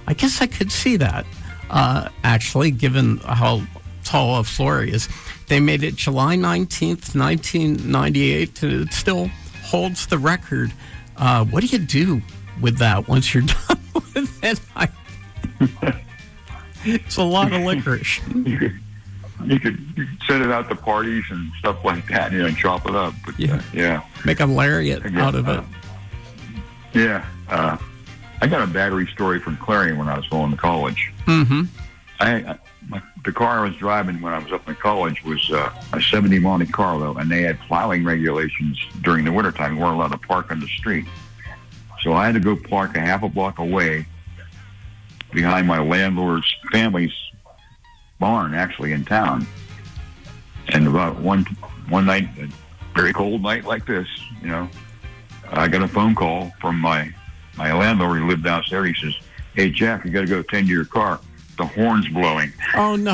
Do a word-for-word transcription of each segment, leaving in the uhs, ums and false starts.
I guess I could see that, uh, actually, given how tall a floor is. They made it July nineteenth, nineteen ninety-eight, and it still holds the record. Uh, what do you do with that once you're done with it? I, it's a lot of licorice. You could, you could you could send it out to parties and stuff like that, you know, and chop it up. But, yeah. Uh, yeah. Make a lariat Again, out of uh, it. Yeah. Uh, I got a battery story from Clarion when I was going to college. Mm-hmm. I, I my, the car I was driving when I was up in college was uh, a seventy Monte Carlo, and they had plowing regulations during the wintertime. We weren't allowed to park on the street. So I had to go park a half a block away behind my landlord's family's barn, actually, in town. And about one one night, a very cold night like this, you know, I got a phone call from my, my landlord who lived downstairs. He says, "Hey, Jack, you got to go tend to your car. The horn's blowing." Oh, no.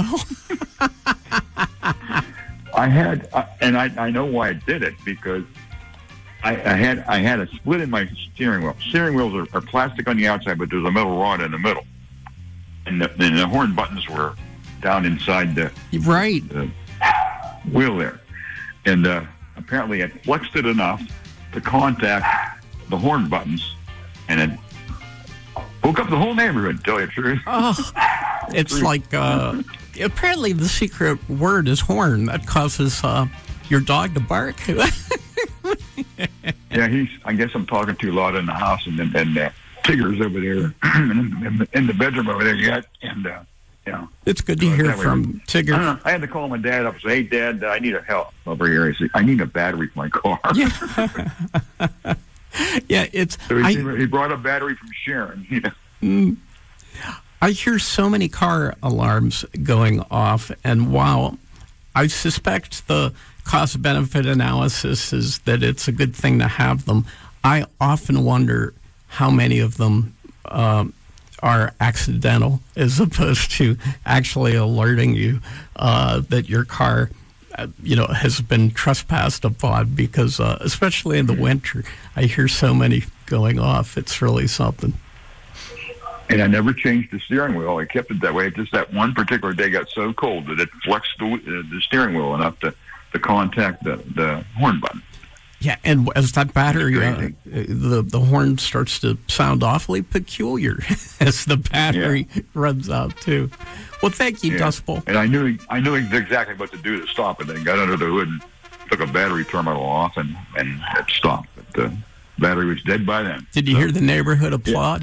I had, uh, and I, I know why I did it, because I, I had I had a split in my steering wheel. Steering wheels are, are plastic on the outside, but there's a metal rod in the middle. And the, and the horn buttons were down inside the, Right. the wheel there. And uh, apparently it flexed it enough to contact the horn buttons, and it woke up the whole neighborhood, to tell you the truth. Oh, it's like, uh, apparently the secret word is horn. That causes uh, your dog to bark. Yeah, he's, I guess I'm talking too loud in the house, and then and, uh, Tigger's over there in, the, in the bedroom over there yet, and, uh, you know. It's good to hear from Tigger. I, don't know, I had to call my dad up and say, "Hey, Dad, I need a help over here." He said, "I need a battery for my car." Yeah, yeah it's... So he, I, he brought a battery from Sharon, you know. Mm, I hear so many car alarms going off, and while I suspect the cost-benefit analysis is that it's a good thing to have them, I often wonder how many of them um, are accidental as opposed to actually alerting you uh, that your car, uh, you know, has been trespassed upon, because uh, especially in the winter, I hear so many going off. It's really something. And I never changed the steering wheel. I kept it that way. Just that one particular day got so cold that it flexed the, uh, the steering wheel enough to, to contact the, the horn button. Yeah, and as that battery, uh, the, the horn starts to sound awfully peculiar as the battery yeah. runs out, too. Well, thank you, yeah. Dust Bowl. And I knew I knew exactly what to do to stop it. I got under the hood and took a battery terminal off, and, and it stopped. But the battery was dead by then. Did you so, hear the neighborhood applaud?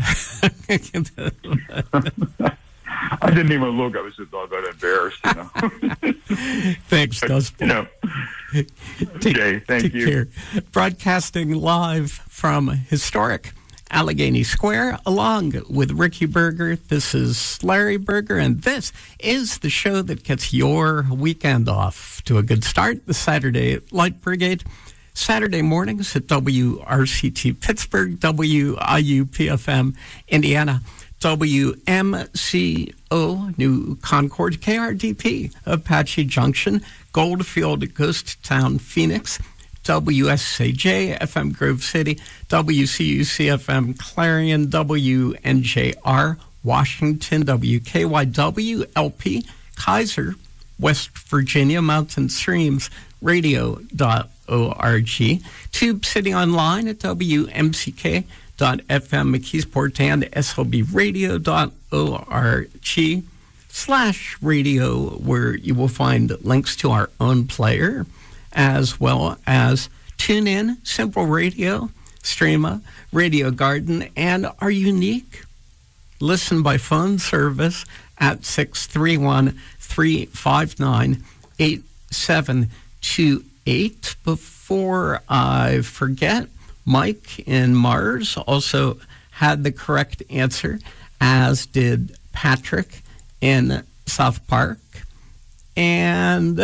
Yeah. I didn't even look. I was just all got embarrassed, you know. Thanks, Dust Bowl. You know. Take, okay, thank take you. Care. Broadcasting live from historic Allegheny Square, along with Ricky Berger. This is Larry Berger, and this is the show that gets your weekend off to a good start. The Saturday Light Brigade, Saturday mornings at W R C T Pittsburgh, W I U P F M Indiana, W M C O New Concord, K R D P Apache Junction, Goldfield Ghost Town Phoenix, W S A J F M Grove City, W C U C F M Clarion, W N J R Washington, W K Y W L P Kaiser, West Virginia, Mountain Streams Radio dot org, Tube City Online at W M C K dot F M McKeesport, and S L B Radio dot org slash radio, where you will find links to our own player, as well as TuneIn, Simple Radio, Streama, Radio Garden, and our unique listen by phone service at six three one, three five nine, eight seven two eight. Before I forget, Mike in Mars also had the correct answer, as did Patrick in South Park. And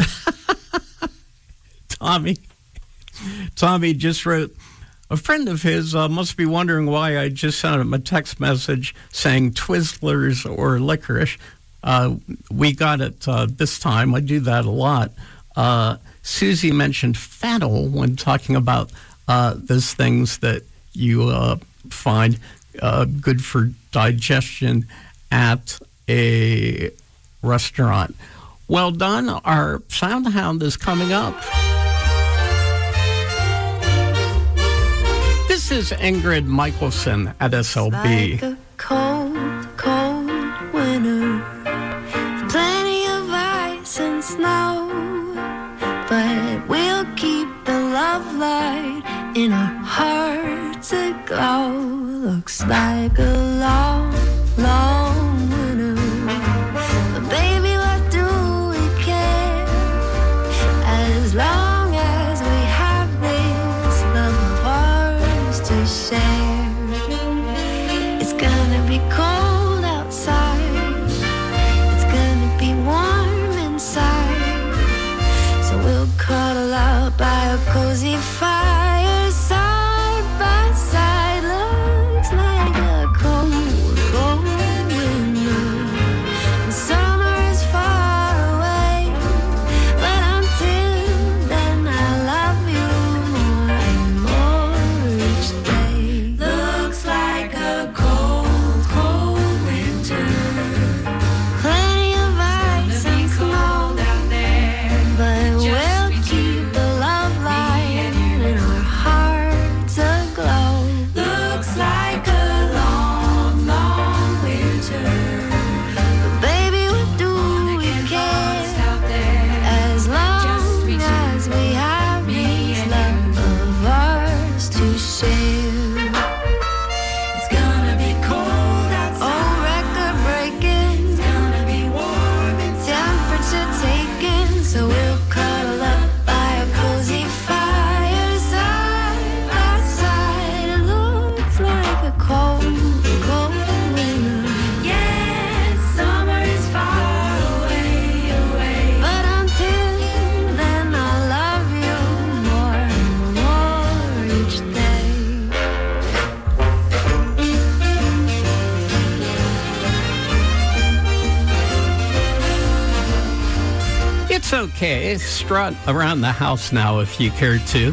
Tommy, Tommy just wrote, a friend of his uh, must be wondering why I just sent him a text message saying Twizzlers or licorice. Uh, we got it uh, this time. I do that a lot. Uh, Susie mentioned fennel when talking about uh, those things that you uh, find uh, good for digestion. at a restaurant. Well done. Our sound hound is coming up. This is Ingrid Michaelson at S L B. Like a cold, cold winter, plenty of ice and snow, but we'll keep the love light in our hearts aglow. Looks like a long, long winter, but baby, what do we care? As long as we have this love of ours to share. It's gonna be cold outside, it's gonna be warm inside, so we'll cuddle out by a cozy fire, side by side. Looks like a cold, cold winter, and summer is far away, but until then I love you more and more each day. Looks like a cold, cold winter, plenty of ice and snow, but we'll keep the love light in our hearts aglow. Looks like a long, long winter, but baby, what do we care? As long as we have this love of ours to share. It's gonna be cold outside. Oh, record breaking. It's gonna be warm inside. Temperature taken, so we'll cuddle up by a cozy fire, side by side. It looks like a cold, cold winter. Yeah, summer is far away, away. But until then, I love you more and more each day. It's okay. Strut around the house now if you care to.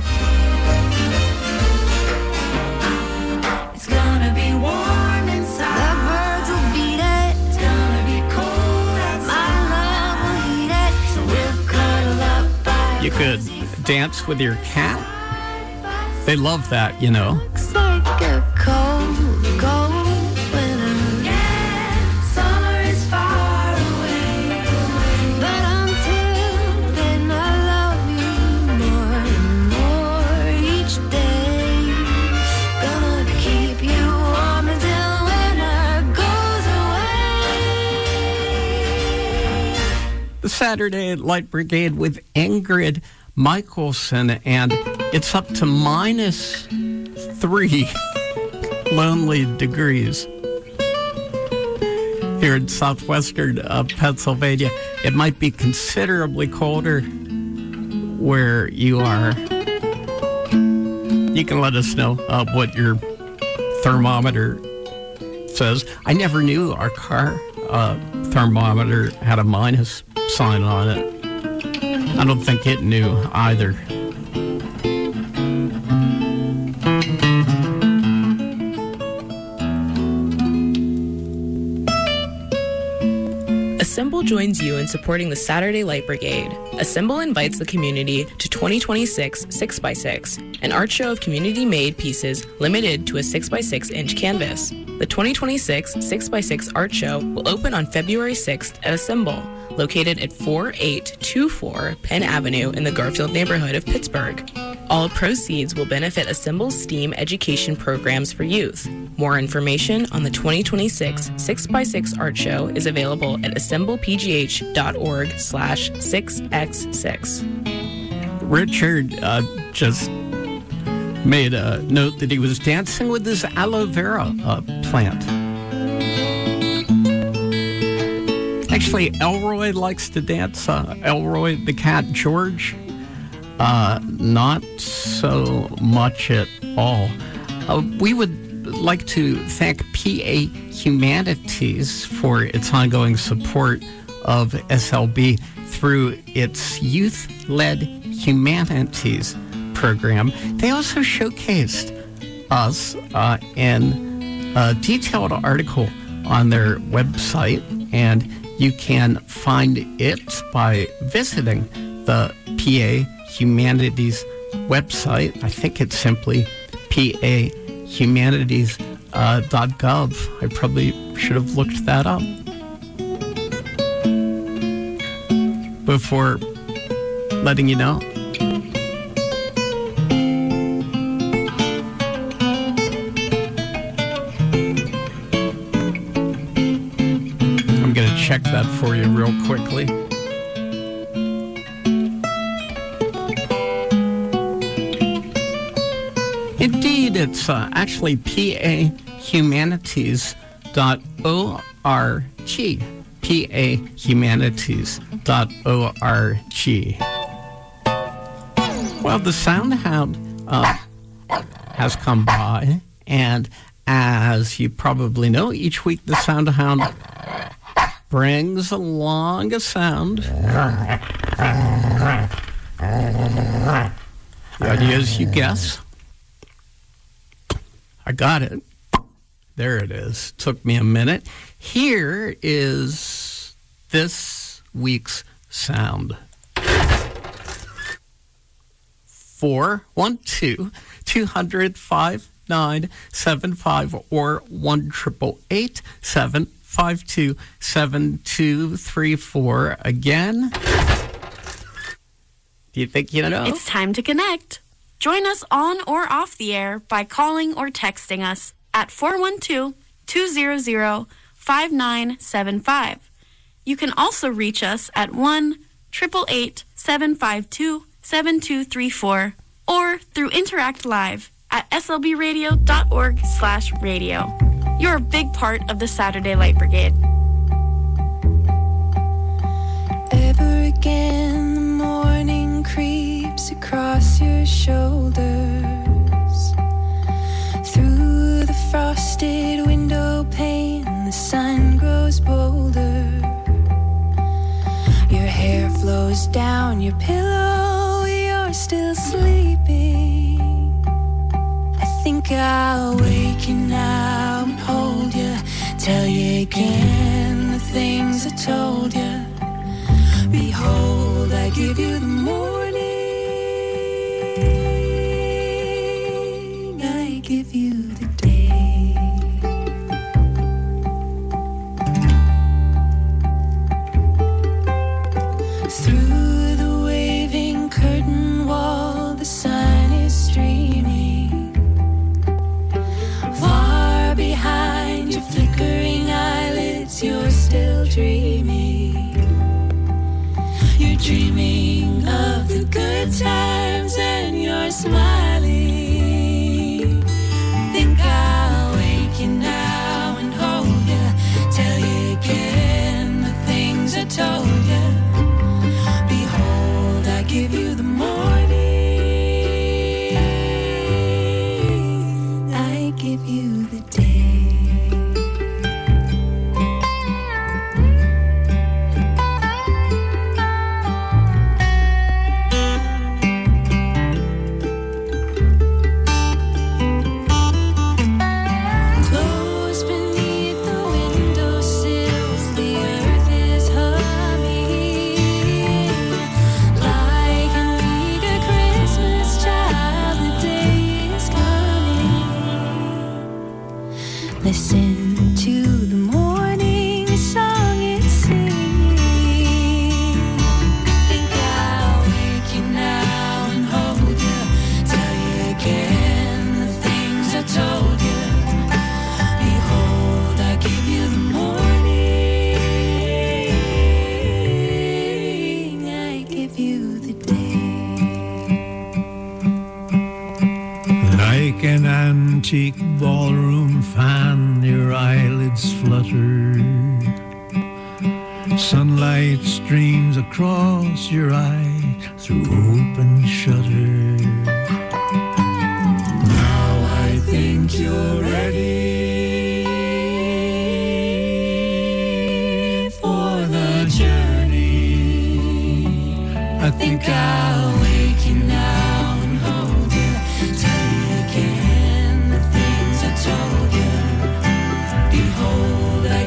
It's gonna be warm inside. The birds will beat it. It's gonna be cold outside. My love will heat it. So we'll cuddle up by You could dance with your cat. They love that, you know. Looks like a cold, cold winter. Yeah, summer is far away, but until then I love you more and more each day. Gonna keep you warm until winter goes away. The Saturday Light Brigade with Ingrid Michaelson, and it's up to minus three lonely degrees here in southwestern uh, Pennsylvania. It might be considerably colder where you are. You can let us know uh, what your thermometer says. I never knew our car uh, thermometer had a minus sign on it. I don't think it knew either. Assemble joins you in supporting the Saturday Light Brigade. Assemble invites the community to twenty twenty-six six by six, an art show of community-made pieces limited to a six by six inch canvas. The twenty twenty-six six by six art show will open on February sixth at Assemble, located at four eight two four Penn Avenue in the Garfield neighborhood of Pittsburgh. All proceeds will benefit Assemble's STEAM education programs for youth. More information on the twenty twenty-six six by six art show is available at assemblepgh.org slash 6x6. Richard uh, just made a note that he was dancing with this aloe vera uh, plant. Actually, Elroy likes to dance. Uh, Elroy, the cat, George, uh, not so much at all. Uh, we would like to thank P A Humanities for its ongoing support of S L B through its youth-led humanities program. They also showcased us uh, in a detailed article on their website, and you can find it by visiting the P A Humanities website. I think it's simply P A Humanities dot gov. I probably should have looked that up before letting you know. I'm going to check that for you real quickly. Indeed, it's uh, actually P A Humanities dot org. P A Humanities dot org. Well, the Soundhound uh, has come by, and as you probably know, each week the Soundhound brings along a sound. The idea is you guess. I got it. There it is. Took me a minute. Here is this week's sound. Four one two two hundred five nine seven five or one triple eight seven five two seven two three four. Again. Do you think you know? It's time to connect. Join us on or off the air by calling or texting us at four one two two zero zero five nine seven five. You can also reach us at one eight eight eight seven five two seven two three four or through Interact Live at s l b radio dot org slash radio. You're a big part of the Saturday Light Brigade. Ever again, the morning creeps across your shoulders. Through the frosted window pane, the sun grows bolder. Your hair flows down your pillow, you're still sleeping. I think I'll wake you now and hold you, tell you again the things I told you. Behold, I give you the morning, I give you the day. Through the waving curtain wall, the sun is streaming. Far behind your flickering eyelids, you're still dreaming. You're dreaming of the good times and you're smiling. Think I'll wake you now and hold you, tell you again the things I told you. Behold, I give you the morning, I give you the day. Listen to the morning song it's singing. Think I'll wake you now and hold you, tell you again the things I told you. Behold, I give you the morning, I give you the day. Like an antique ballroom fan, your eyelids flutter. Sunlight streams across your eye through open shutter. Now I think you're ready for the journey. I think I'll wake you now and hold you, tell you again the things I told you. Behold, I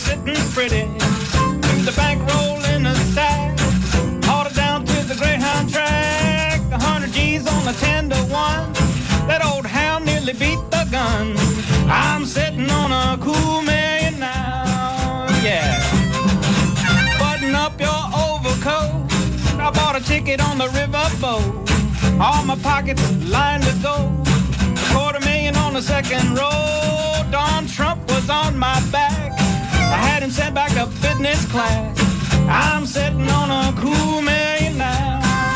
sitting pretty. Took the bankroll in a sack, hauled it down to the Greyhound track. A hundred G's on the ten to one. That old hound nearly beat the gun. I'm sitting on a cool million now, yeah. Button up your overcoat. I bought a ticket on the riverboat. All my pockets lined with gold. A quarter million on the second row. Don Trump was on my back. I had him sent back to business class. I'm sitting on a cool million now.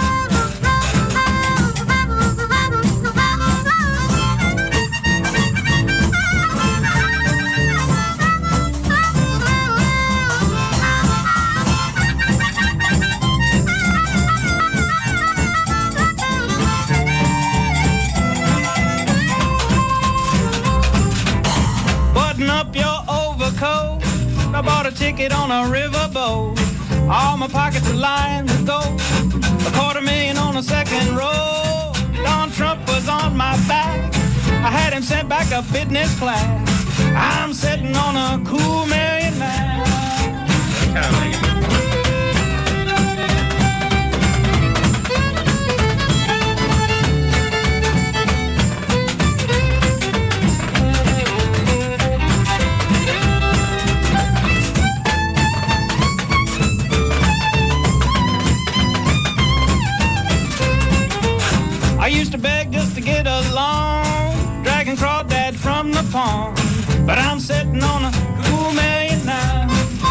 I bought a ticket on a riverboat. All my pockets are lined with gold. A quarter million on the second row. Don Trump was on my back. I had him sent back to business class. I'm sitting on a cool million now. I used to beg just to get along, dragging crawdad from the pond, but I'm sitting on a cool million now.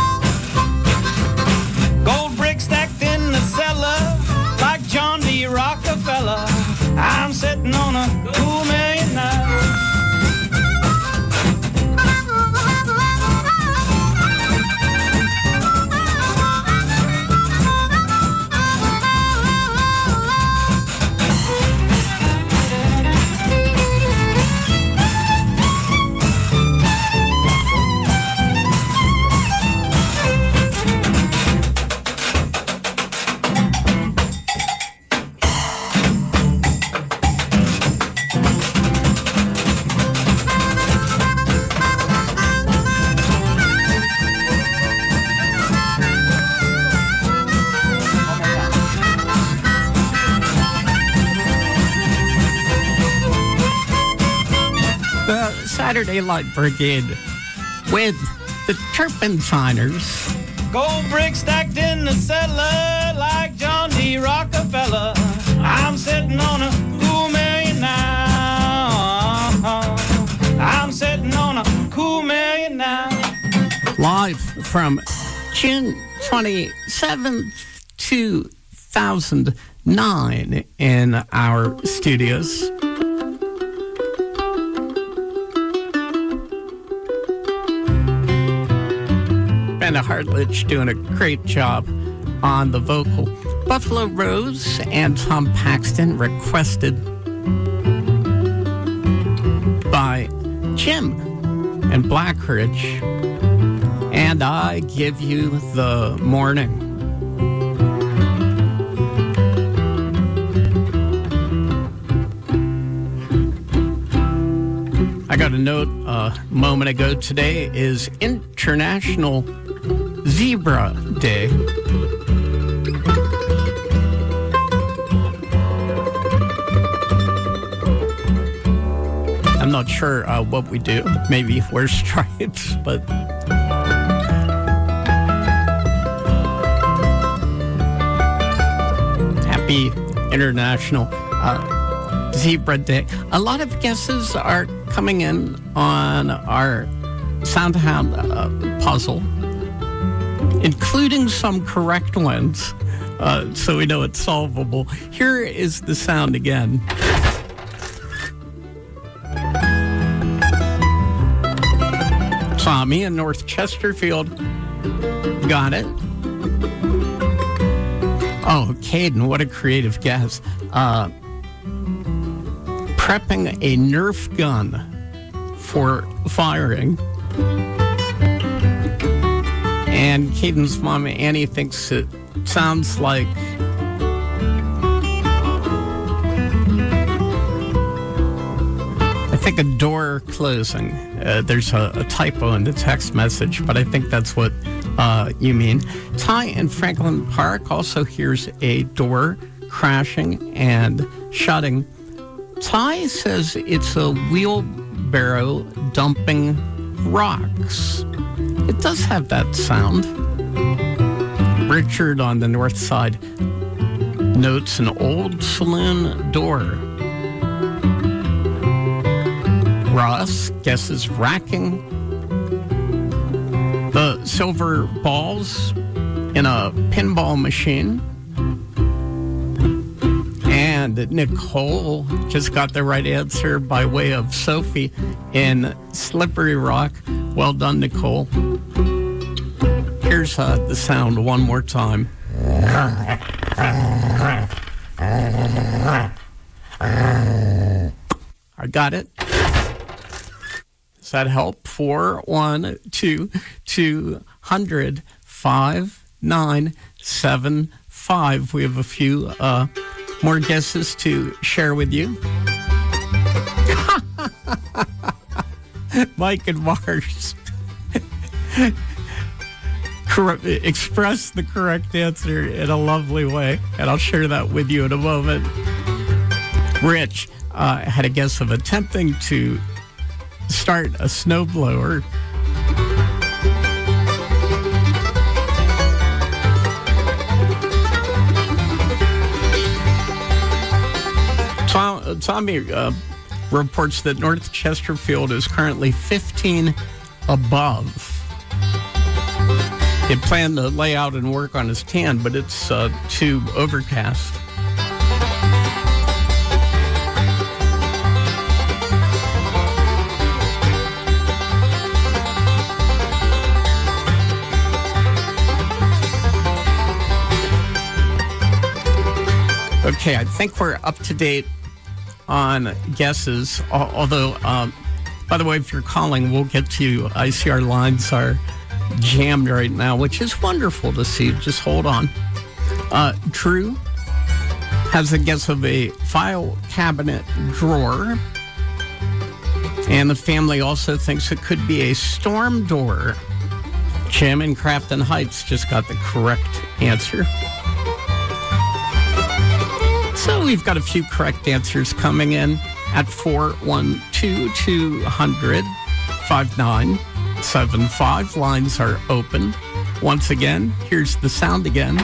Gold bricks stacked in the cellar, like John D. Rockefeller. I'm sitting on a cool million now. Saturday Light Brigade with the Turpentiners. Gold bricks stacked in the cellar like John D. Rockefeller. I'm sitting on a cool million now. I'm sitting on a cool million now. Live from June twenty-seventh, two thousand nine in our studios. Brenda Hartledge doing a great job on the vocal. Buffalo Rose and Tom Paxton requested by Jim and Blackridge. And I Give You the Morning. I got a note a moment ago. Today is International Zebra Day. I'm not sure uh, what we do. Maybe wear stripes, but happy International uh, Zebra Day. A lot of guesses are coming in on our Soundhound uh, puzzle, including some correct ones, uh, so we know it's solvable. Here is the sound again. Tommy in North Chesterfield got it. Oh, Caden, what a creative guess. Uh, prepping a Nerf gun for firing. And Caden's mom, Annie, thinks it sounds like I think a door closing. Uh, there's a, a typo in the text message, but I think that's what uh, you mean. Ty in Franklin Park also hears a door crashing and shutting. Ty says it's a wheelbarrow dumping rocks. It does have that sound. Richard on the north side notes an old saloon door. Ross guesses racking. The silver balls in a pinball machine. And Nicole just got the right answer by way of Sophie in Slippery Rock. Well done, Nicole. Here's uh, the sound one more time. I got it. Does that help? Four, one, two, two hundred, five, nine, seven, five. We have a few uh, more guesses to share with you. Mike and Mars Cor- express the correct answer in a lovely way, and I'll share that with you in a moment. Rich uh, had a guess of attempting to start a snowblower. Tom, Tommy uh, reports that North Chesterfield is currently fifteen above. He planned to lay out and work on his tan, but it's uh, too overcast. Okay, I think we're up to date on guesses, although, um, by the way, if you're calling, we'll get to you. I see our lines are jammed right now, which is wonderful to see. Just hold on. Uh, Drew has a guess of a file cabinet drawer, and the family also thinks it could be a storm door. Jim in Crafton Heights just got the correct answer. So we've got a few correct answers coming in at four one two, two hundred, five nine seven five. Lines are open. Once again, here's the sound again.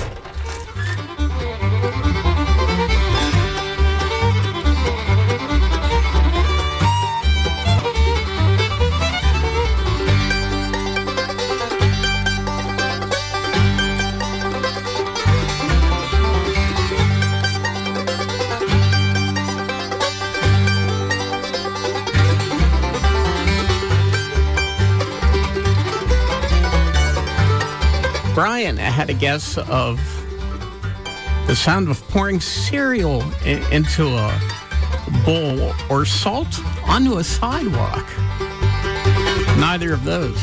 Brian had a guess of the sound of pouring cereal in, into a bowl or salt onto a sidewalk. Neither of those.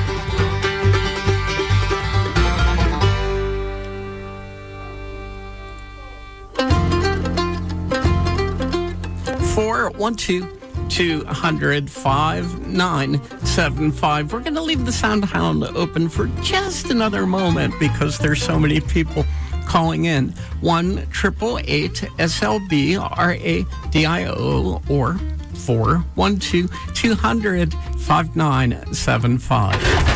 Four, one, two, two hundred, five, nine, seven, five. We're going to leave the sound hound open for just another moment because there's so many people calling in. One triple eight S L B R A D I O or four one two two hundred five nine seven five.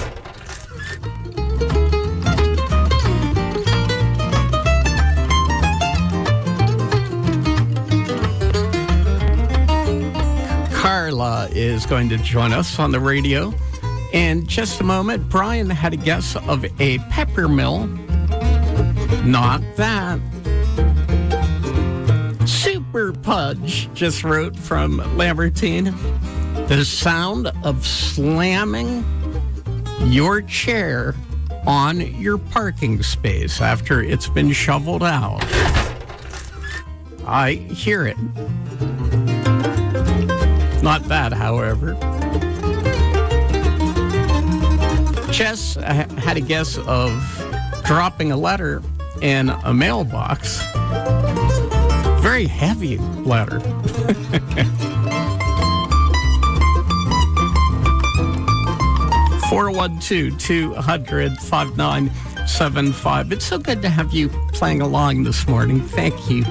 Carla is going to join us on the radio in just a moment. Brian had a guess of a pepper mill. Not that. Super Pudge just wrote from Lambertine. The sound of slamming your chair on your parking space after it's been shoveled out. I hear it. Not that, however. Jess had a guess of dropping a letter in a mailbox. Very heavy letter. four one two, two hundred, five nine seven five. It's so good to have you playing along this morning. Thank you.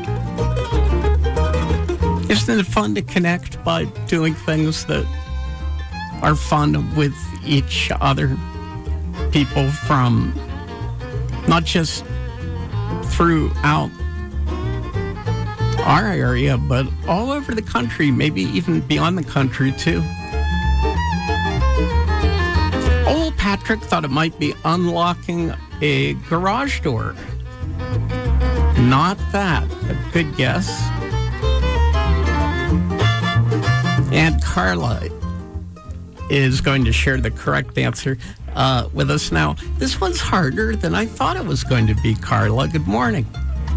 Isn't it fun to connect by doing things that are fun with each other? People from not just throughout our area, but all over the country, maybe even beyond the country, too. Old Patrick thought it might be unlocking a garage door. Not that. A good guess. And Carla is going to share the correct answer uh, with us now. This one's harder than I thought it was going to be, Carla. Good morning.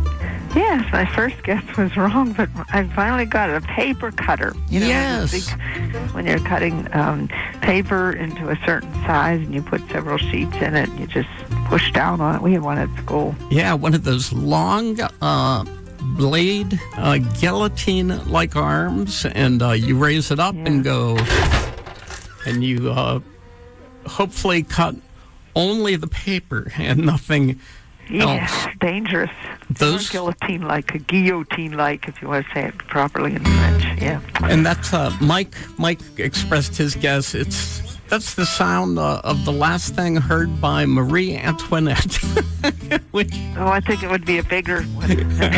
Yes, my first guess was wrong, but I finally got a paper cutter. You know, yes. Big, when you're cutting um, paper into a certain size and you put several sheets in it, and you just push down on it. We had one at school. Yeah, one of those long uh, blade uh, guillotine-like arms, and uh, you raise it up yeah. and go, and you uh, hopefully cut only the paper and nothing Yes, else. Dangerous. Those guillotine-like, a guillotine-like, if you want to say it properly in French. Yeah. And that's uh, Mike. Mike expressed his guess. It's that's the sound uh, of the last thing heard by Marie Antoinette. Which, oh, I think it would be a bigger one.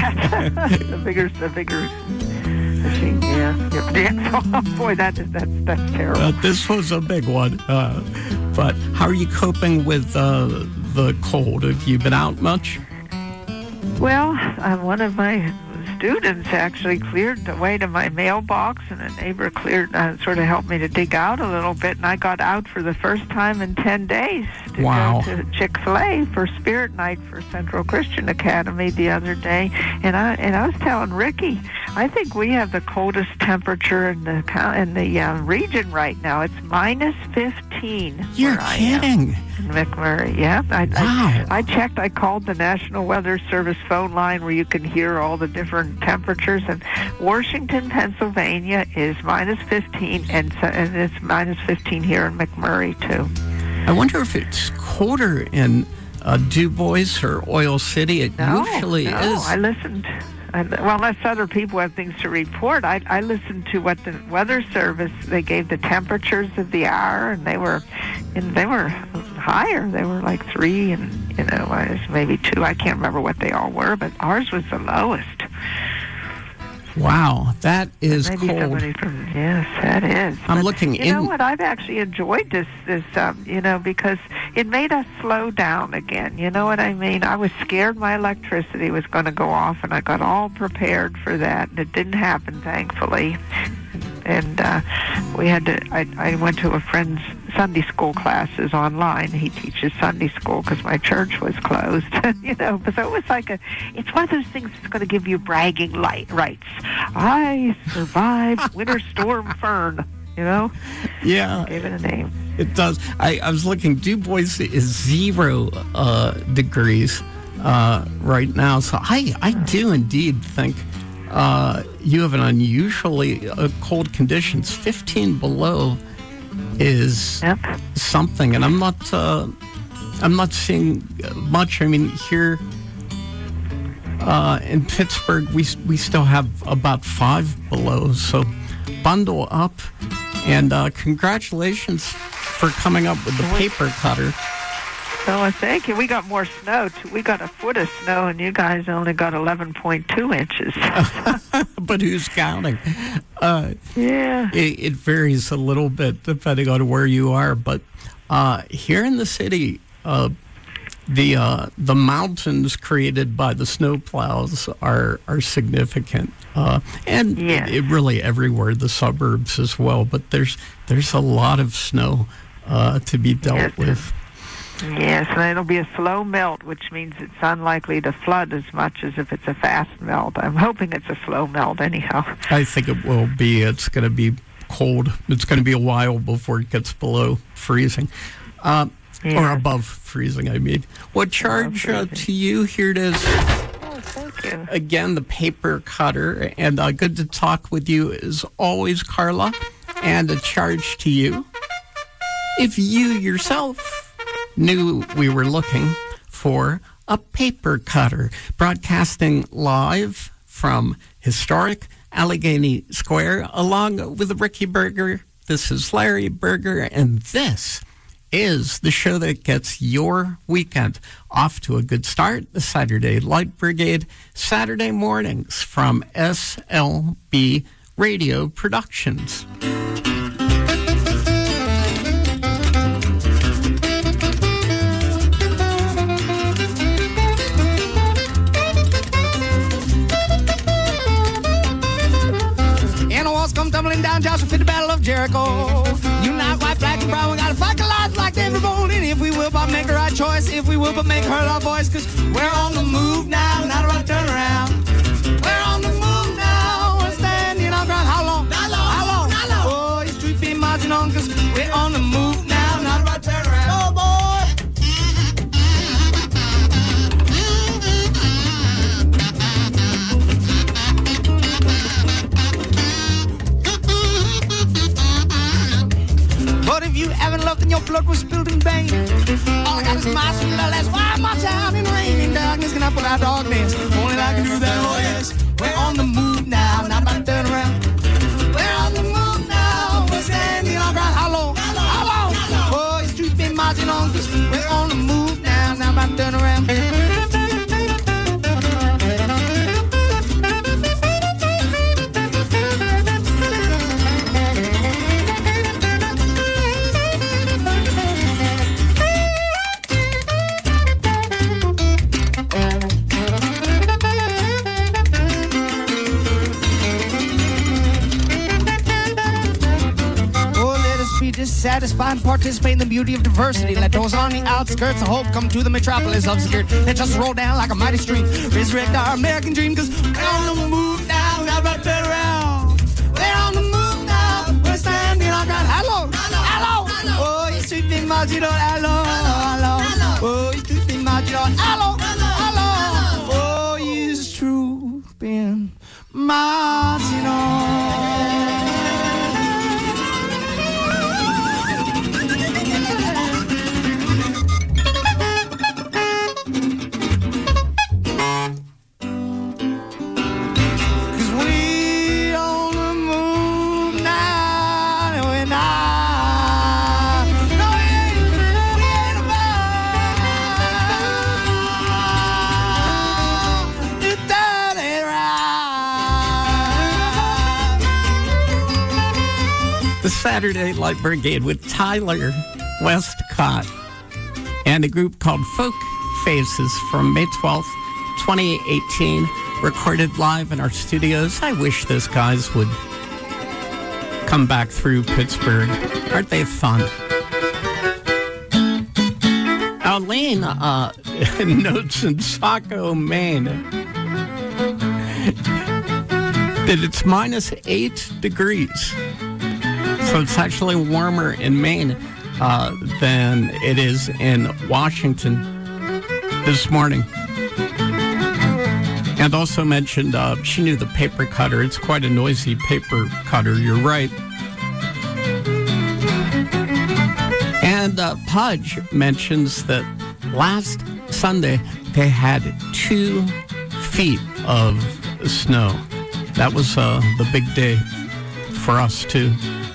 the bigger, the bigger machine. Yeah. yeah. Oh, boy, that is that's that's terrible. Uh, this was a big one. Uh, but how are you coping with uh, the cold? Have you been out much? Well, uh, one of my students actually cleared the way to my mailbox, and a neighbor cleared, uh, sort of helped me to dig out a little bit, and I got out for the first time in ten days to wow. go to Chick-fil-A for Spirit Night for Central Christian Academy the other day, and I and I was telling Ricky, I think we have the coldest temperature in the in the uh, region right now. It's minus fifteen. You're where kidding. I am. In McMurray, yeah. I, wow. I, I checked. I called the National Weather Service phone line where you can hear all the different temperatures. And Washington, Pennsylvania is minus fifteen, and, so, and it's minus fifteen here in McMurray, too. I wonder if it's colder in uh, Du Bois or Oil City. It no, usually no, is. I listened. I, well, unless other people have things to report, I, I listened to what the Weather Service, they gave the temperatures of the hour, and they were, and they were higher. They were like three, and you know, was maybe two. I can't remember what they all were, but ours was the lowest. Wow, that is maybe cold. Somebody from, yes, that is. I'm but looking you in. You know what? I've actually enjoyed this, this, um, you know, because it made us slow down again. You know what I mean? I was scared my electricity was going to go off, and I got all prepared for that, and it didn't happen, thankfully. And uh, we had to. I, I went to a friend's Sunday school classes online. He teaches Sunday school because my church was closed. you know, but so it was like a. It's one of those things that's going to give you bragging light rights. I survived Winter Storm Fern. You know. Yeah. Gave it a name. It does. I, I was looking. Du Bois is zero uh, degrees uh, right now, so I I do indeed think. Uh, you have an unusually uh, cold conditions. fifteen below is yep. something, and I'm not. Uh, I'm not seeing much. I mean, here uh, in Pittsburgh, we we still have about five below. So bundle up, and uh, congratulations for coming up with the paper cutter. Oh, thank you. We got more snow, too. We got a foot of snow, and you guys only got eleven point two inches. But who's counting? Uh, yeah. It, it varies a little bit depending on where you are. But uh, here in the city, uh, the uh, the mountains created by the snowplows are, are significant. Uh, and yes. it, it really everywhere, the suburbs as well. But there's, there's a lot of snow uh, to be dealt yes. with. Yes, and it'll be a slow melt, which means it's unlikely to flood as much as if it's a fast melt. I'm hoping it's a slow melt anyhow. I think it will be. It's going to be cold. It's going to be a while before it gets below freezing. Uh, yeah. Or above freezing, I mean. What charge uh, to you? Here it is. Oh, thank you. Again, the paper cutter. And uh, good to talk with you as always, Carla. And a charge to you if you yourself knew we were looking for a paper cutter, broadcasting live from historic Allegheny Square, along with Ricky Berger. This is Larry Berger, and this is the show that gets your weekend off to a good start. The Saturday Light Brigade, Saturday mornings from S L B Radio Productions. Come tumbling down, Joshua fit the Battle of Jericho. Unite white, black, and brown. We gotta fight the lives like every morning. If we will, but make the right choice. If we will, but make heard our voice. Cause we're on the move now, not about to turn around. We're on the move now, we're standing on ground. How long? Not long. How long? Not long. Oh, your street be marching on. Cause we're on the move now, not about to turn around. Oh, boy. But if you haven't loved and your blood was spilled in vain, all I got is my sweet love. That's why I march out in rain and darkness. Can I put out darkness? Only I can do that. Oh yes, we're on the move now, not about to turn around. We're on the move now, we're standing on ground. How long? How long? Oh, your street been marching on. Cause we're on the move now, not about to turn around. Dissatisfied and participate in the beauty of diversity. Let those on the outskirts of hope come to the metropolis obscured. Let just roll down like a mighty stream. Resurrect our American dream. Cause we're on the move now, not about to turn around. We're on the move now, we're standing on ground. Hello, hello, oh, you street been marching on. Hello, hello, oh, you street been marching on. Hello, hello, oh, you street been marching on. Saturday Light Brigade with Tyler Westcott and a group called Folk Faces from May twelfth, twenty eighteen, recorded live in our studios. I wish those guys would come back through Pittsburgh. Aren't they fun? Arlene uh, notes in Saco, Maine, that it's minus eight degrees. So it's actually warmer in Maine uh, than it is in Washington this morning. And also mentioned uh, she knew the paper cutter. It's quite a noisy paper cutter, you're right. And uh, Pudge mentions that last Sunday they had two feet of snow. That was uh, the big day for us, too.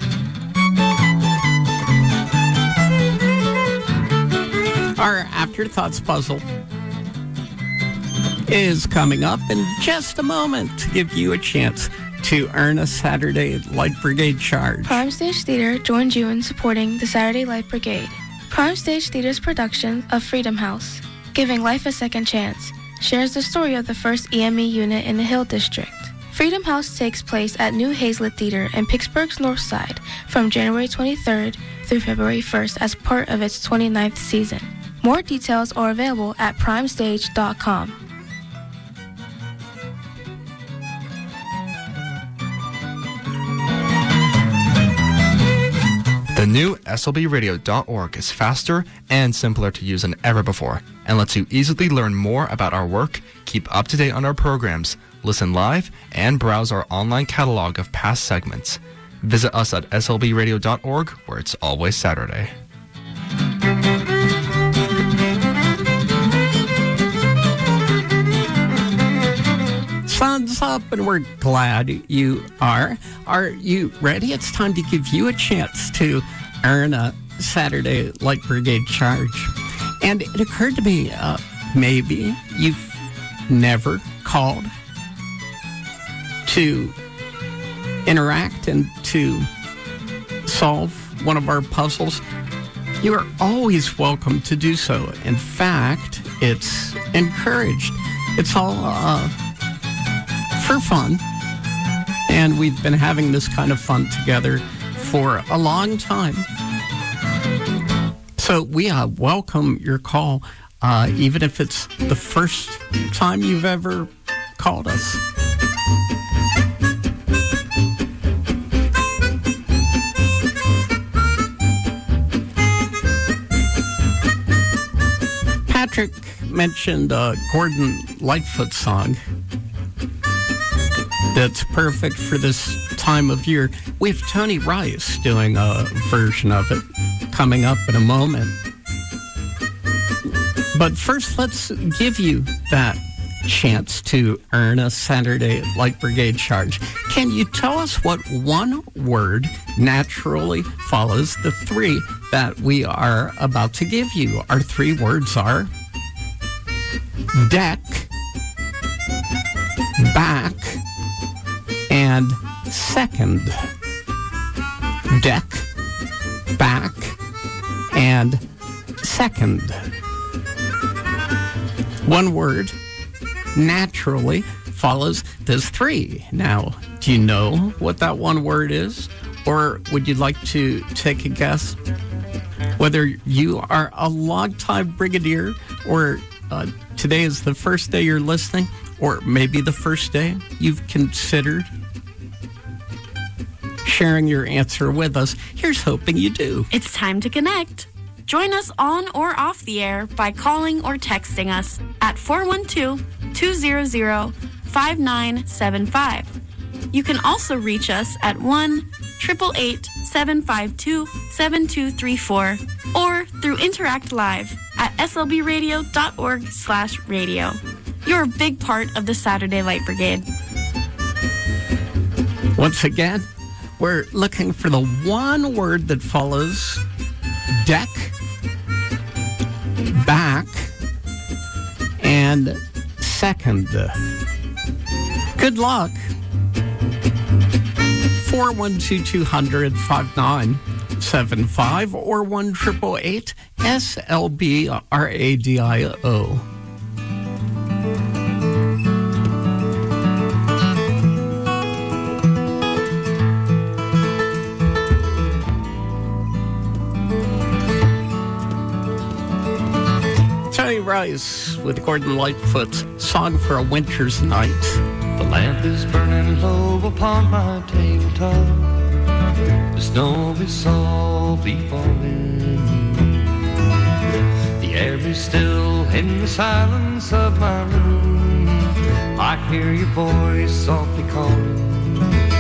Our Afterthoughts puzzle is coming up in just a moment to give you a chance to earn a Saturday Light Brigade charge. Prime Stage Theater joins you in supporting the Saturday Light Brigade. Prime Stage Theater's production of Freedom House, Giving Life a Second Chance, shares the story of the first E M E unit in the Hill District. Freedom House takes place at New Hazlet Theater in Pittsburgh's North Side from January twenty-third through February first as part of its twenty-ninth season. More details are available at prime stage dot com. The new S L B radio dot org is faster and simpler to use than ever before and lets you easily learn more about our work, keep up to date on our programs, listen live, and browse our online catalog of past segments. Visit us at S L B radio dot org, where it's always Saturday. thumbs up, and we're glad you are. Are you ready? It's time to give you a chance to earn a Saturday Light Brigade charge. And it occurred to me, uh, maybe you've never called to interact and to solve one of our puzzles. You are always welcome to do so. In fact, it's encouraged. It's all uh, for fun. And we've been having this kind of fun together for a long time. So we uh, welcome your call, uh, even if it's the first time you've ever called us. Patrick mentioned a Gordon Lightfoot song that's perfect for this time of year. We have Tony Rice doing a version of it coming up in a moment. But first, let's give you that chance to earn a Saturday Light Brigade charge. Can you tell us what one word naturally follows the three that we are about to give you? Our three words are deck, back, and second. Deck, back, and second. One word naturally follows those three. Now, do you know what that one word is? Or would you like to take a guess? Whether you are a longtime brigadier, or uh, today is the first day you're listening, or maybe the first day you've considered sharing your answer with us, here's hoping you do. It's time to connect. Join us on or off the air by calling or texting us at four one two, two zero zero, five nine seven five. You can also reach us at one eight eight eight, seven five two, seven two three four or through Interact Live at slbradio.org slash radio. You're a big part of the Saturday Light Brigade. Once again, we're looking for the one word that follows deck, back, and second. Good luck. four one two, two hundred, five nine seven five or one eight eight eight, S L B R A D I O. Tony Rice with Gordon Lightfoot's Song for a Winter's Night. The lamp is burning low upon my tabletop. The snow is softly falling. The air is still in the silence of my room. I hear your voice softly calling.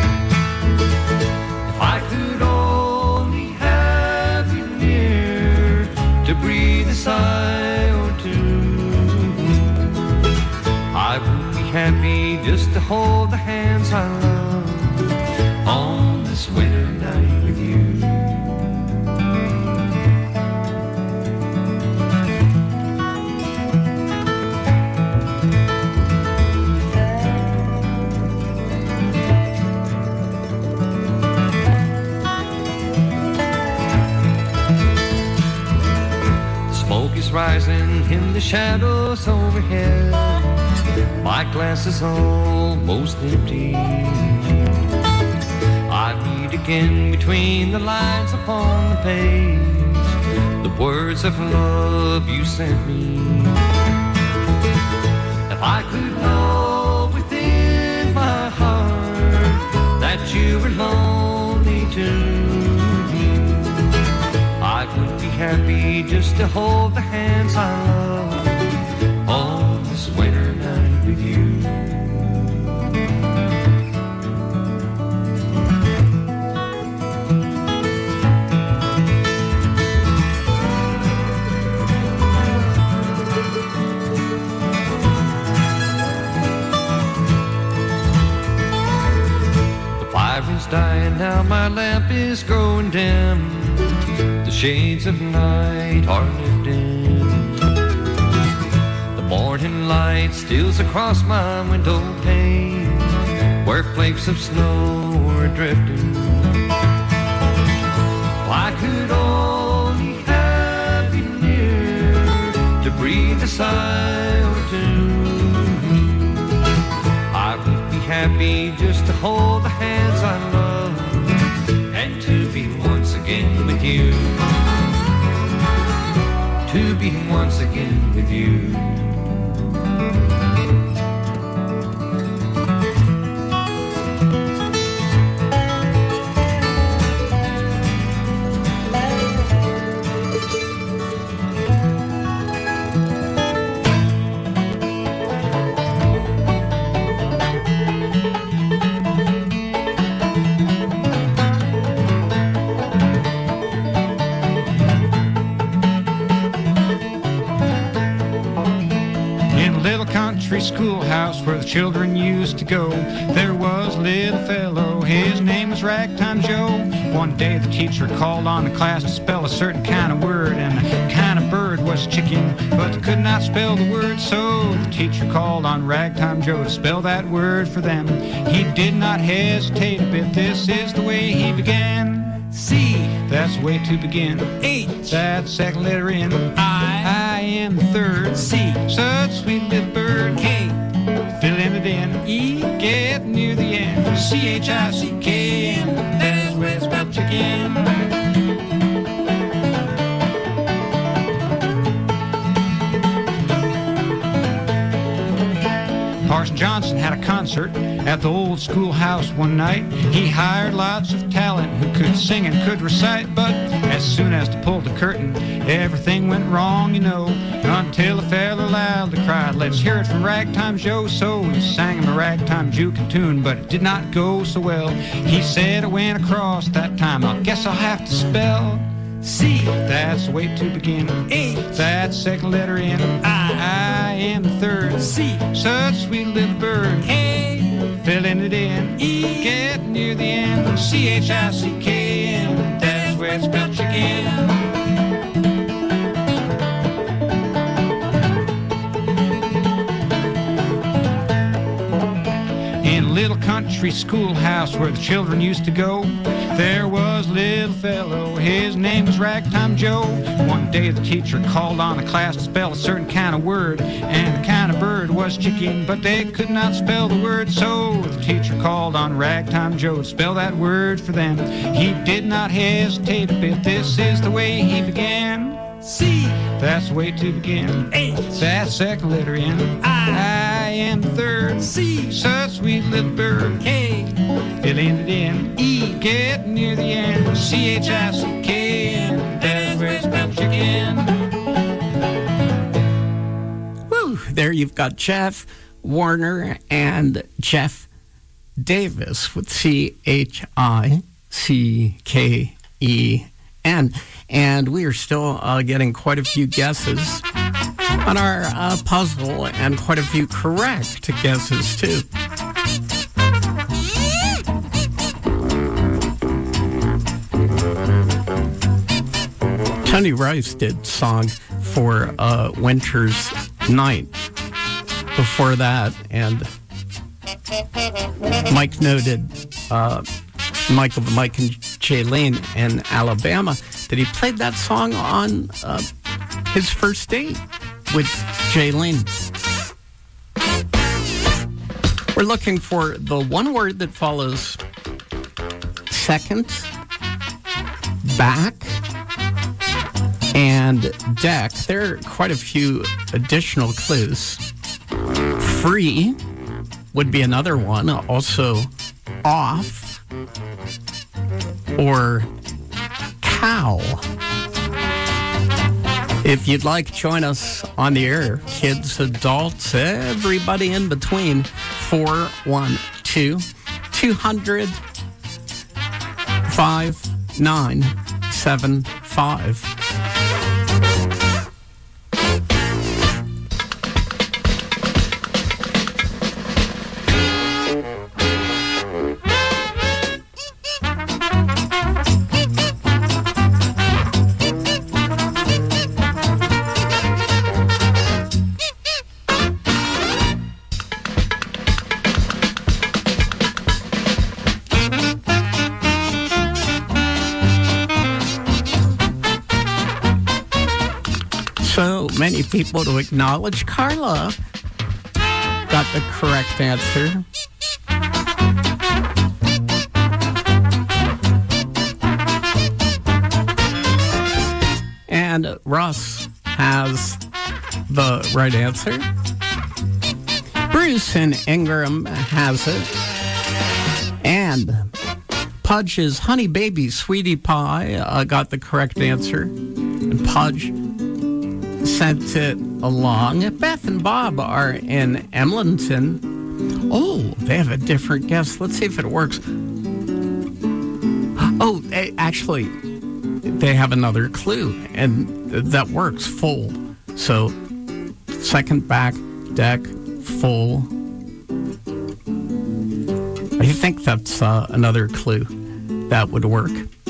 If I could only have you near to breathe a sigh or two, I would be happy just to hold the hands I love on this winter night with you. The smoke is rising in the shadows overhead. My glass is almost empty. I read again between the lines upon the page the words of love you sent me. If I could know within my heart that you were lonely too, I would be happy just to hold the hands I love on this winter night with you. now my lamp is growing dim. The shades of night are lifting. The morning light steals across my window pane, where flakes of snow are drifting. I could only have you near to breathe a sigh or two. I would be happy just to hold the hands I love and to be once again with you. To be once again with you. Schoolhouse where the children used to go, there was a little fellow, his name was Ragtime Joe. One day the teacher called on the class to spell a certain kind of word, and the kind of bird was chicken, but they could not spell the word, so the teacher called on Ragtime Joe to spell that word for them. He did not hesitate a bit, this is the way he began. C, that's the way to begin. H, that second letter in. I, I am the third. C, such sweet little bird. K, filling it in. E, get near the end. C H I C K N, that's where it's spelled chicken. Parson Johnson had a concert at the old schoolhouse one night. He hired lots of talent who could sing and could recite, but as soon as they pulled the curtain, everything went wrong, you know, until a fella loudly cried, "Let's hear it from Ragtime Joe." So he sang him a ragtime jukin' tune, but it did not go so well. He said, "I went across that time, I guess I'll have to spell C, that's the way to begin. H, that's second letter in. I, I am the third. C, such sweet little bird. K, filling it in. E, get near the end. C H I C K N, that's where it's spelled chicken. In a little country schoolhouse where the children used to go, there was a little fellow, his name was Ragtime Joe. One day the teacher called on the class to spell a certain kind of word, and the kind of bird was chicken, but they could not spell the word, so the teacher called on Ragtime Joe to spell that word for them. He did not hesitate a bit, this is the way he began. C, that's the way to begin. H, that second letter in. I, I am the third. C, such sweet little bird. K, filling it in. E, get near the end. C H I C K N, that's where it's spelled chicken. Woo! There you've got Jeff Warner and Jeff Davis with C H I C K E N. And we are still uh, getting quite a few guesses on our uh, puzzle, and quite a few correct guesses, too. Tony Rice did Song for uh, Winter's Night before that, and Mike noted, uh, Michael Mike and Jaylene in Alabama, that he played that song on uh, his first date with Jaylene. We're looking for the one word that follows second, back, and deck. There are quite a few additional clues. Free would be another one. Also, off or cow. If you'd like, join us on the air. Kids, adults, everybody in between. four one two, two hundred, five nine seven five. so many people to acknowledge. Carla got the correct answer. And Russ has the right answer. Bruce in Ingram has it. And Pudge's Honey Baby Sweetie Pie uh, got the correct answer. And Pudge sent it along. Beth and Bob are in Emlenton. Oh, they have a different guess. Let's see if it works. Oh, they, actually, they have another clue, and that works, full. So, second back deck, full. I think that's uh, another clue that would work.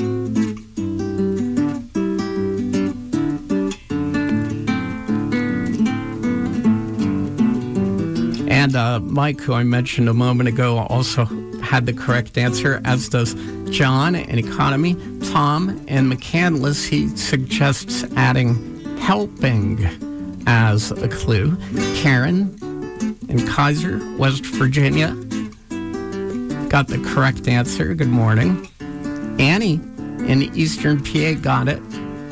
And uh, Mike, who I mentioned a moment ago, also had the correct answer, as does John in Economy. Tom in McCandless, he suggests adding helping as a clue. Karen in Kaiser, West Virginia, got the correct answer. Good morning. Annie in Eastern P A got it.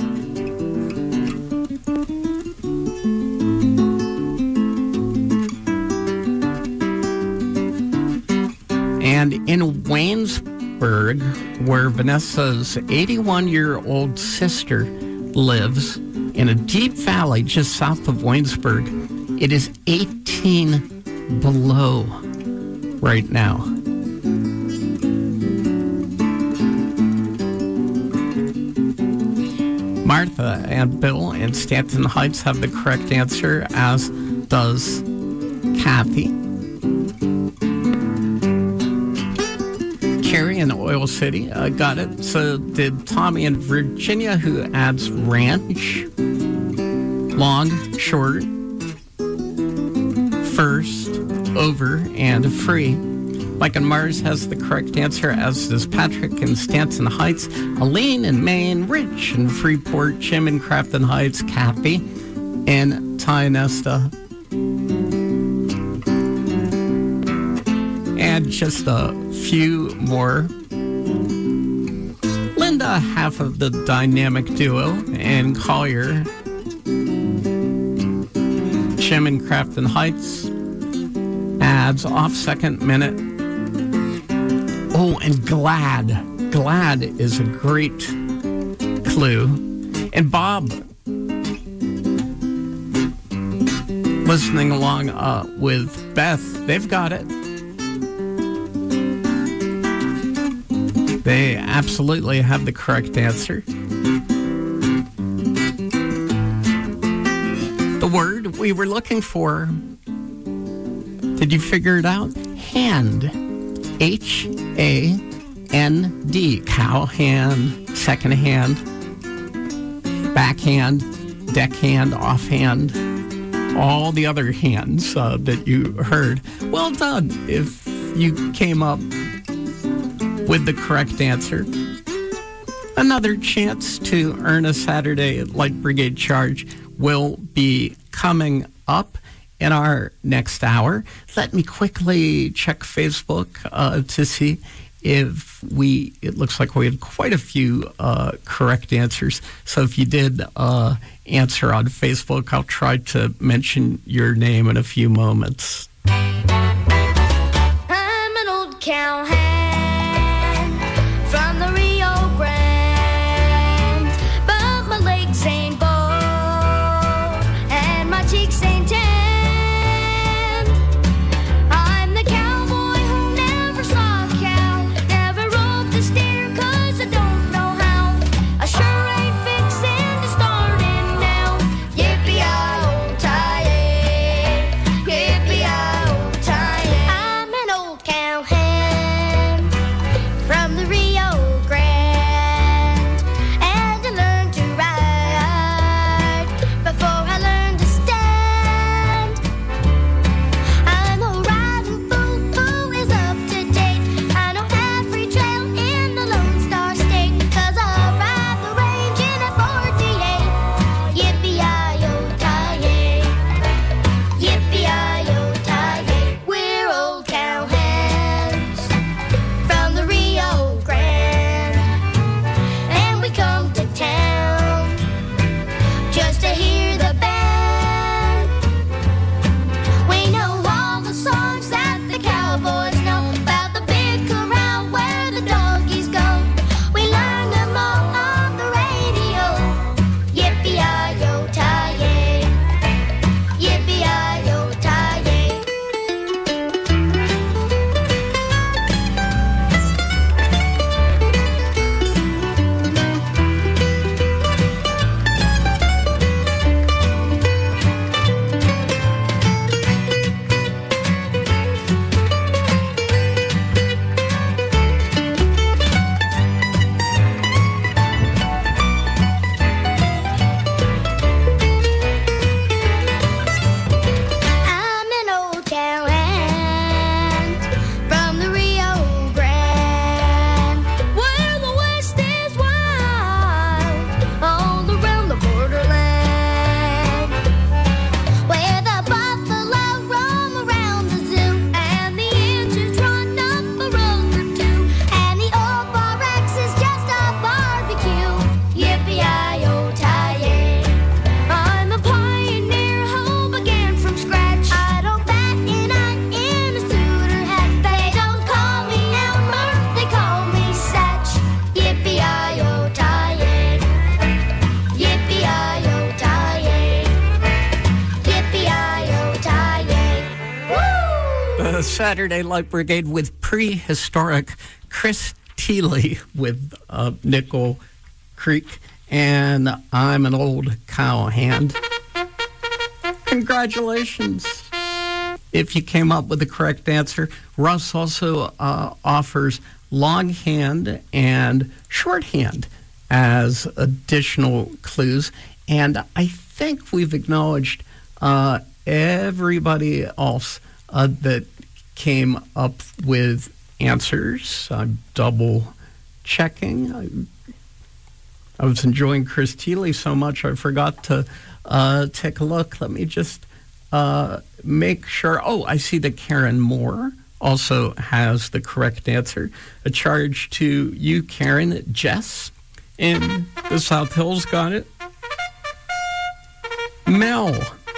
And in Waynesburg, where Vanessa's eighty-one-year-old sister lives, in a deep valley just south of Waynesburg, it is eighteen below right now. Martha and Bill in Stanton Heights have the correct answer, as does Kathy. Carrie in Oil City uh, got it. So did Tommy in Virginia, who adds ranch, long, short, first, over, and free. Mike in Mars has the correct answer, as does Patrick in Stanton Heights, Aline in Maine, Rich in Freeport, Jim in Crafton Heights, Kathy in Tionesta. And just a few more. Linda, half of the dynamic duo, and Collier. Jim in Crafton Heights adds off second minute. Oh, and Glad. Glad is a great clue. And Bob, listening along uh, with Beth, they've got it. They absolutely have the correct answer. The word we were looking for, did you figure it out? Hand. H A N D. Cow hand, second hand, backhand, deckhand, offhand, all the other hands uh, that you heard. Well done if you came up with the correct answer. Another chance to earn a Saturday Light Brigade charge will be coming up in our next hour. Let me quickly check Facebook uh, to see if we, it looks like we had quite a few uh, correct answers. So if you did uh, answer on Facebook, I'll try to mention your name in a few moments. I'm an old cowhand from the Rio Grande, but my legs ain't bald and my cheeks ain't tan. I'm the cowboy who never saw a cow, never rode the steer 'cause I don't know how. I sure ain't fixin' to start in now. Yippee-yi-oh-tie-yay, yippee-yi-oh. the Saturday Light Brigade with prehistoric Chris Thiele with uh, Nickel Creek, and I'm an old cowhand. Congratulations if you came up with the correct answer. Russ also uh, offers longhand and shorthand as additional clues, and I think we've acknowledged uh, everybody else uh, that came up with answers. I'm double checking. I, I was enjoying Chris Thiele so much I forgot to uh, take a look. Let me just uh, make sure. Oh, I see that Karen Moore also has the correct answer. A charge to you, Karen. Jess in the South Hills got it. Mel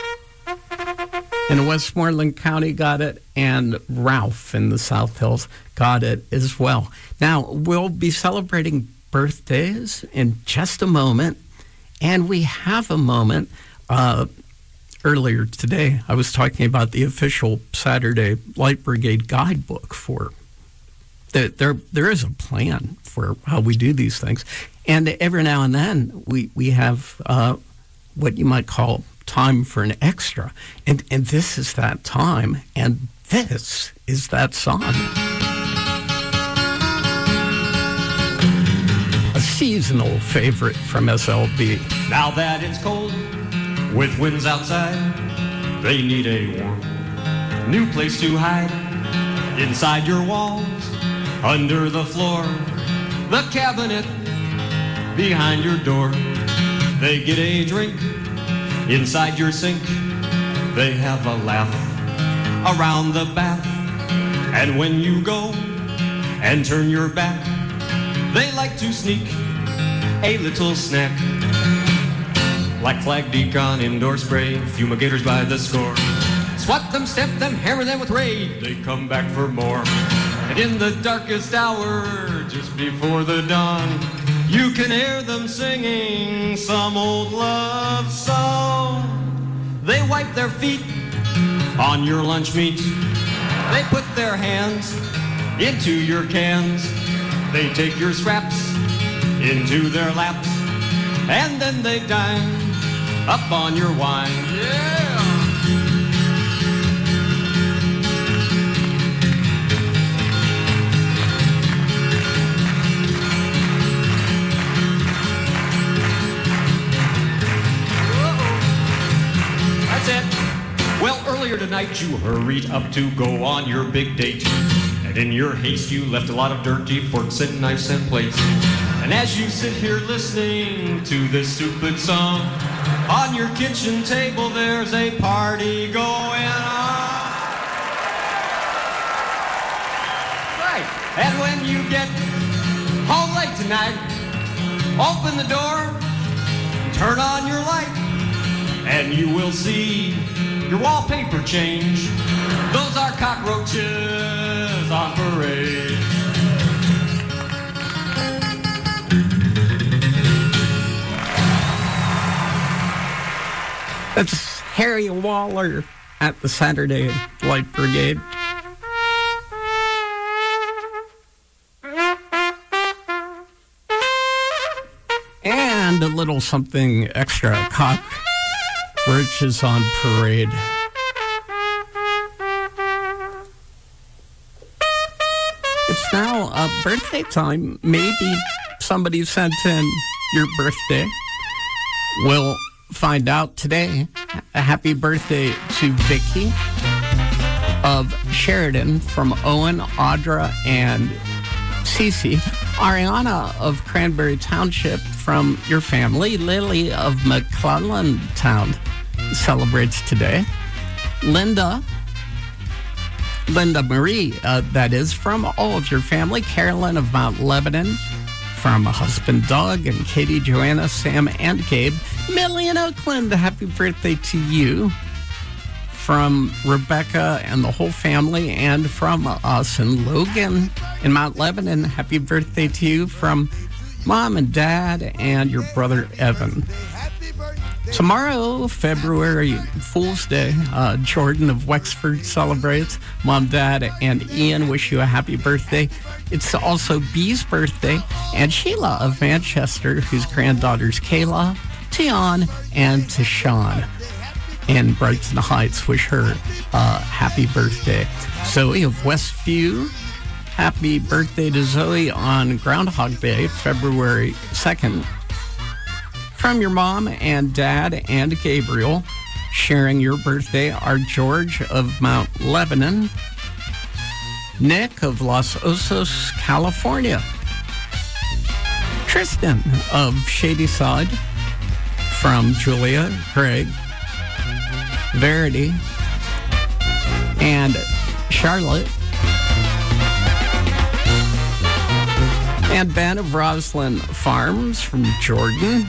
in Westmoreland County got it, and Ralph in the South Hills got it as well. Now, we'll be celebrating birthdays in just a moment, and we have a moment. Uh, earlier today, I was talking about the official Saturday Light Brigade guidebook for the, there. There is a plan for how we do these things, and every now and then we we have uh, what you might call time for an extra, and and this is that time, and this is that song. A seasonal favorite from S L B. Now that it's cold, with winds outside, they need a warm new place to hide. Inside your walls, under the floor, the cabinet, behind your door. They get a drink inside your sink. They have a laugh around the bath. And when you go and turn your back, they like to sneak a little snack. Black flag, decon, indoor spray, fumigators by the score. Swat them, stamp them, hammer them with raid. They come back for more. And in the darkest hour, just before the dawn, you can hear them singing some old love song. They wipe their feet on your lunch meat. They put their hands into your cans. They take your scraps into their laps, and then they dine up on your wine. Yeah! That's it. Well, earlier tonight you hurried up to go on your big date. And in your haste you left a lot of dirty forks and knives and plates. And as you sit here listening to this stupid song, on your kitchen table there's a party going on. Right. And when you get home late tonight, open the door, turn on your light, and you will see your wallpaper change. Those are cockroaches on parade. That's Harry Waller at the Saturday Light Brigade. And a little something extra, cockroaches on parade. It's now uh, birthday time. Maybe somebody sent in your birthday. We'll find out today. A happy birthday to Vicky of Sheridan from Owen, Audra, and Cece. Ariana of Cranberry Township from your family. Lily of McClellan Town celebrates today. Linda, Linda Marie, uh, that is, from all of your family. Carolyn of Mount Lebanon from a husband, Doug, and Katie, Joanna, Sam, and Gabe. Millie in Oakland, happy birthday to you. From Rebecca and the whole family, and from us and Logan in Mount Lebanon, happy birthday to you from Mom and Dad and your brother Evan. Tomorrow, February Fool's Day, uh, Jordan of Wexford celebrates. Mom, Dad, and Ian wish you a happy birthday. It's also Bee's birthday, and Sheila of Manchester, whose granddaughters Kayla, Tion, and Tashawn in Brighton Heights wish her uh, happy birthday. Zoe of Westview, happy birthday to Zoe on Groundhog Day, February second. From your mom and dad and Gabriel, sharing your birthday are George of Mount Lebanon, Nick of Los Osos, California, Tristan of Shadyside, from Julia, Craig, Verity, and Charlotte, and Ben of Roslyn Farms from Jordan,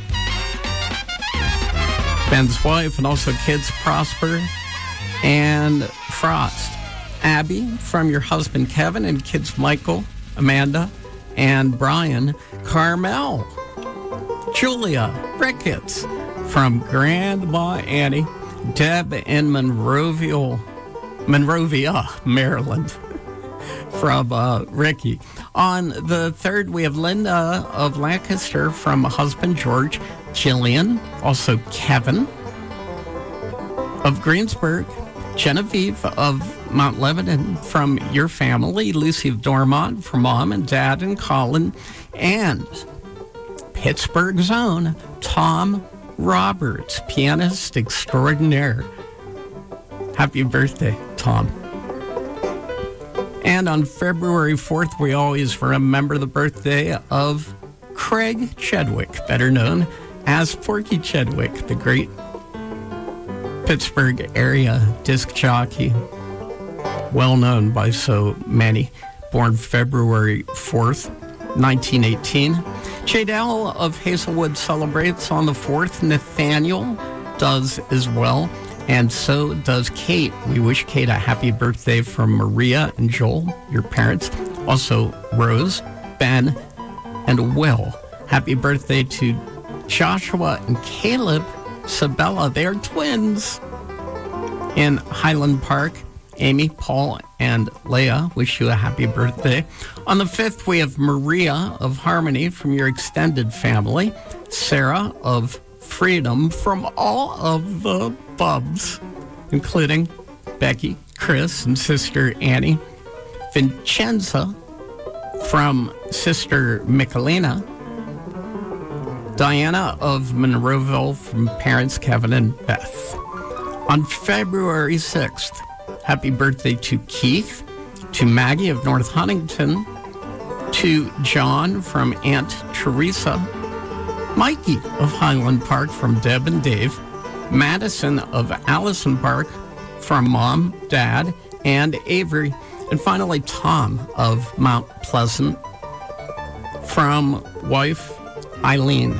Ben's wife, and also kids Prosper and Frost. Abby, from your husband Kevin, and kids Michael, Amanda, and Brian. Carmel. Julia Ricketts, from Grandma Annie. Deb in Monrovia, Monrovia, Maryland, from uh, Ricky. On the third, we have Linda of Lancaster from husband George. Jillian, also Kevin of Greensburg, Genevieve of Mount Lebanon from your family, Lucy of Dormont from mom and dad and Colin, and Pittsburgh's own Tom Roberts, pianist extraordinaire. Happy birthday, Tom. And on February fourth, we always remember the birthday of Craig Chedwick, better known as Porky Chedwick, the great Pittsburgh area disc jockey, well known by so many, born February fourth, nineteen eighteen. Jadell of Hazelwood celebrates on the fourth. Nathaniel does as well, and so does Kate. We wish Kate a happy birthday from Maria and Joel, your parents. Also Rose, Ben, and Will. Happy birthday to Joshua and Caleb Sabella. They are twins in Highland Park. Amy, Paul, and Leah wish you a happy birthday. On the fifth, we have Maria of Harmony from your extended family. Sarah of Freedom from all of the Bubs, including Becky, Chris, and sister Annie. Vincenza from sister Michelina. Diana of Monroeville from parents Kevin and Beth. On February sixth, happy birthday to Keith, to Maggie of North Huntington, to John from Aunt Teresa, Mikey of Highland Park from Deb and Dave, Madison of Allison Park from Mom, Dad, and Avery, and finally Tom of Mount Pleasant from wife Eileen.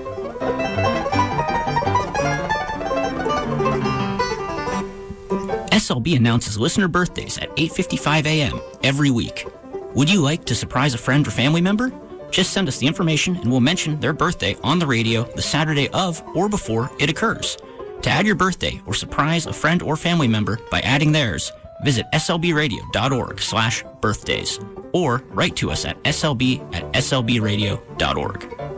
S L B announces listener birthdays at eight fifty-five a.m. every week. Would you like to surprise a friend or family member? Just send us the information and we'll mention their birthday on the radio the Saturday of or before it occurs. To add your birthday or surprise a friend or family member by adding theirs, visit slbradio.org slash birthdays or write to us at slb at slbradio.org.